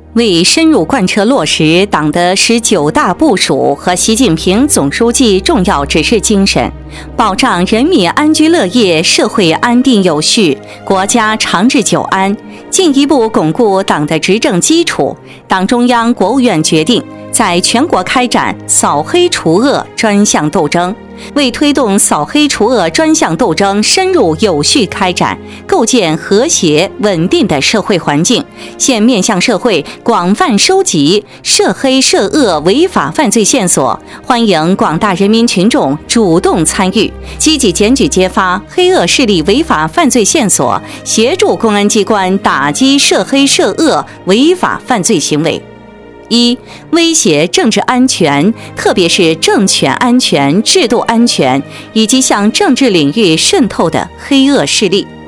为深入贯彻落实党的19大部署和习近平总书记重要指示精神，保障人民安居乐业、社会安定有序、国家长治久安，进一步巩固党的执政基础，党中央、国务院决定在全国开展扫黑除恶专项斗争，为推动扫黑除恶专项斗争深入有序开展，构建和谐稳定的社会环境，现面向社会广泛收集涉黑涉恶违法犯罪线索，欢迎广大人民群众主动参与，积极检举揭发黑恶势力违法犯罪线索，协助公安机关打击涉黑涉恶违法犯罪行为。一、威胁政治安全，特别是政权安全、制度安全以及向政治领域渗透的黑恶势力。